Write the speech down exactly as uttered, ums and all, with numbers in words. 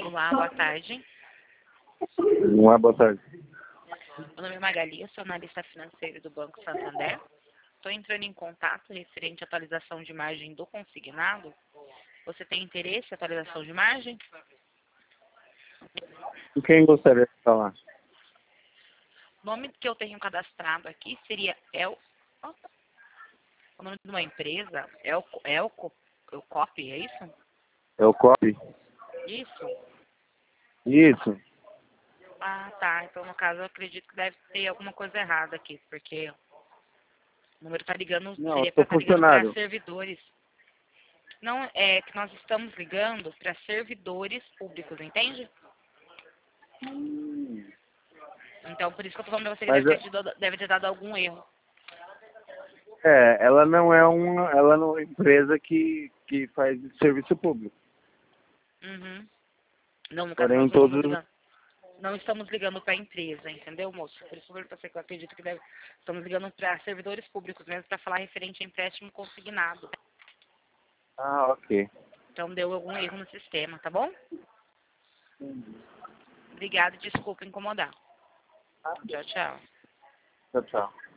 Olá, boa tarde. Uma boa tarde. Meu nome é Magali, eu sou analista financeiro do Banco Santander. Estou entrando em contato referente à atualização de margem do consignado. Você tem interesse em atualização de margem? Com quem gostaria de falar? O nome que eu tenho cadastrado aqui seria El... O nome de uma empresa, Elco, Elco, Elcop, é isso? É o COP? Isso. Isso. Ah, tá. Então, no caso, eu acredito que deve ter alguma coisa errada aqui, porque o número está ligando, Não, seria eu para sou estar ligando para funcionário. servidores. Não, é que nós estamos ligando para servidores públicos, entende? Hum. Então, por isso que eu tô falando pra você que Mas deve ter, é, tido, deve ter dado algum erro. é, ela não é uma, ela não é uma empresa que, que faz serviço público. Uhum. Não, no caso, nós Porém, não estamos todos, ligando. Não estamos ligando para a empresa, entendeu, moço? Por isso que eu falei pra você que eu acredito que deve, estamos ligando para servidores públicos mesmo, para falar referente a empréstimo consignado. ah, ok. Então, deu algum erro no sistema, tá bom? Obrigada e desculpa incomodar. Tchau, tchau. Tchau, tchau.